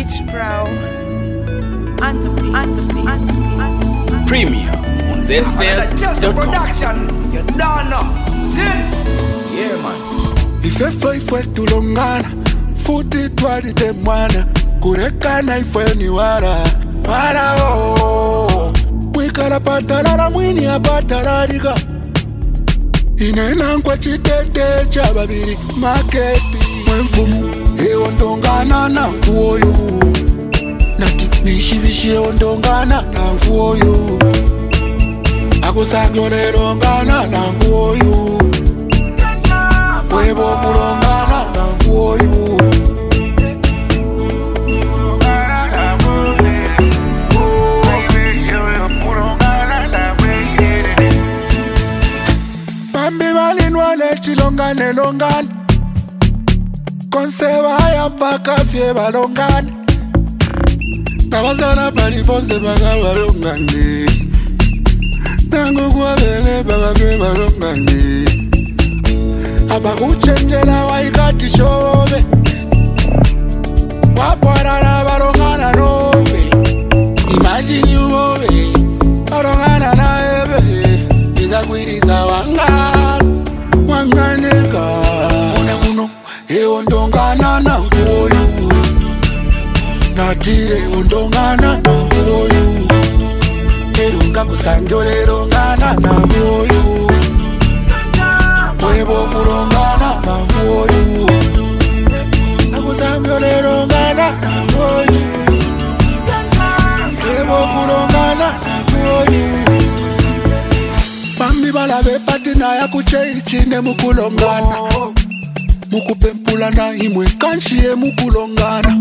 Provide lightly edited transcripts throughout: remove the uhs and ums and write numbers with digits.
H-Bro and the beat. Premium on ZSnares.com. Just a production, you don't know. Zin. Yeah, man. Ifefo ifwe tulongana, futi twali temwana, kurekana ifwe ni wara oh. Mwikala patalala mwini apatalaliga, inena nkwa chitente cha babiri maketi. Mwenfumu ondongana na nkuoyo, nati mishibishi ondongana na nkuoyo, akusagolero ngana na nkuoyo, webo kulongana na nkuoyo. Bambi balinwa lechilongane longane, konseba ya mpaka fye balongane, nabazana paliponse baka balongane, nangu kwa bele baka fye balongane. Abakuchenjela waikati shobe, wapwarara balongana nobe. Imagine you bobe, balongana na ebe, izakwiriza wanganeka. Uno ondongana na nkuoyo, natire ondongana na nkuoyo, erunga kusangolero ngana na nkuoyo, webo kulongana na nkuoyo, akusangolero ngana na nkuoyo, webo kulongana na nkuoyo. Bambi balabe patina ya kucheichine mukulongana, mukupempulana imwe kanshiye mukulongana.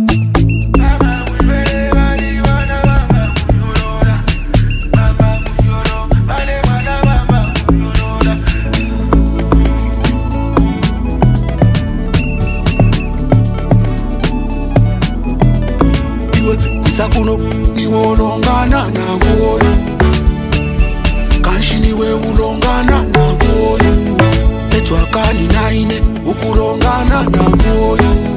Iwe isakuno niwe olongana na nkuoyo, kanshi niwe ulongana na nkuoyo, etwakani naine ukulongana na nkuoyo.